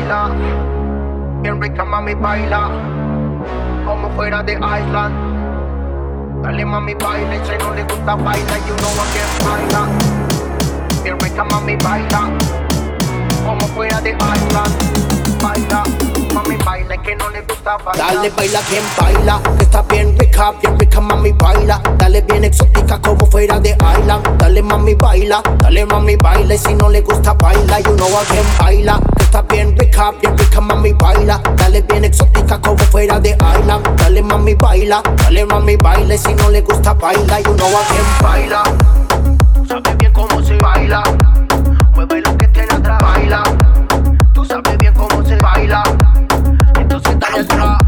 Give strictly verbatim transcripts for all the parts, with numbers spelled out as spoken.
baila, bien rica mami baila, como fuera de Island. Dale mami baila, y si no le gusta baila, you know I can baila. Bien rica mami baila, como fuera de Island. Baila, mami baila, que no le gusta baila. Dale baila quien baila, que está bien rica, bien rica mami baila. Dale bien exótica como fuera de Island. Dale mami baila, dale mami baila, y si no le gusta baila, you know I can baila. Que está bien rica, bien rica mami baila. Dale bien exótica como fuera de Island. Dale mami baila, dale mami baila, y si no le gusta baila, you know I can Baila, sabe bien cómo se baila. Mueve lo que tiene atrás, baila. Tú sabes bien cómo se baila. Entonces dale atrás.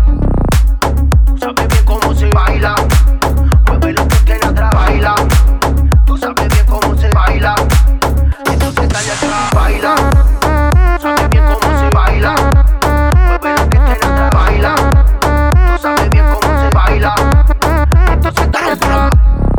Tú sabes bien cómo se baila. Mueve lo que tiene atrás, baila. Tú sabes bien cómo se baila. Entonces dale atrás, baila. Sabes bien cómo se baila. Mueve lo que tiene atrás, baila. Tú sabes bien cómo se baila. Entonces dale atrás.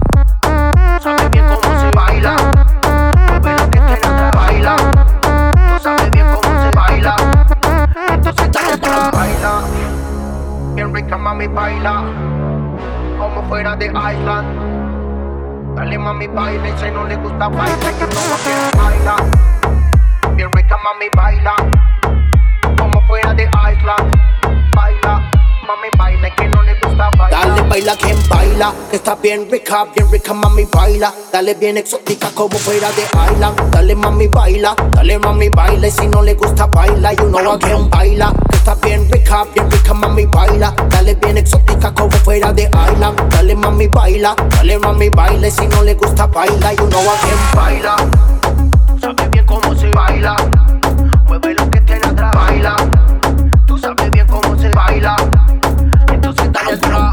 Sabes bien cómo se baila. Mueve lo que tiene atrás, baila. Tú sabes bien cómo se baila. Entonces dale atrás. Baila, bien rica mami baila, como fuera de Island. Dale mami baila, y si no le gusta baila, que no quiere baila. Bien rica mami baila, como fuera de Island. Baila, mami baila, que no le gusta baila. Dale baila quien baila, que está bien rica, bien rica mami baila. Dale bien exótica como fuera de Island. Dale mami baila, dale mami baila, y si no le gusta baila, you know I can baila. Que está bien rica, bien rica mami baila. Dale bien exótica como fuera de Island. Dale mami baila, dale mami baila, y si no le gusta baila, you know I can Baila, sabes bien cómo se baila. Mueve lo que tiene atrás, baila. Tú sabes bien cómo se baila. Entonces dale atrás.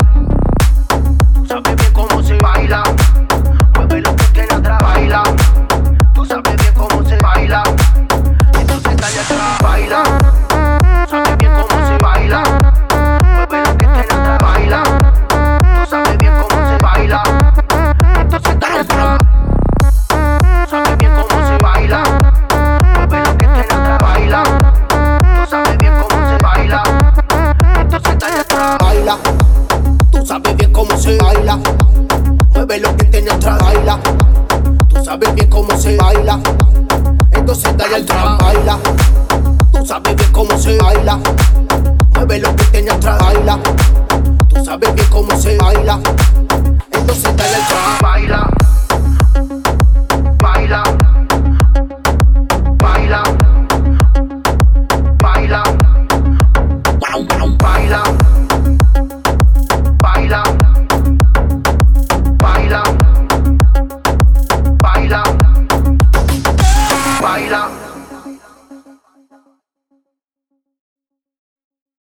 Sabes bien cómo se baila. Mueve lo que tiene atrás, baila. Tú sabes bien cómo se baila. Entonces dale atrás, baila. Sabes bien cómo se baila. Mueve lo que tiene atrás, baila. Tú sabes bien cómo se baila. Entonces dale atrás. Sabes bien cómo se baila. Mueve lo que tiene atrás, baila. Tú sabes bien cómo se baila. Entonces dale atrás. baila. Tú sabes bien cómo se baila. Mueve lo que tiene atrás, baila. Tú sabes bien cómo se baila. Entonces dale atrás, baila. Tú sabes bien cómo se baila. Mueve lo que tiene atrás, baila. Tú sabes bien cómo se baila. Entonces dale atrás, Baila, baila, baila, baila, baila, baila, baila, baila, baila.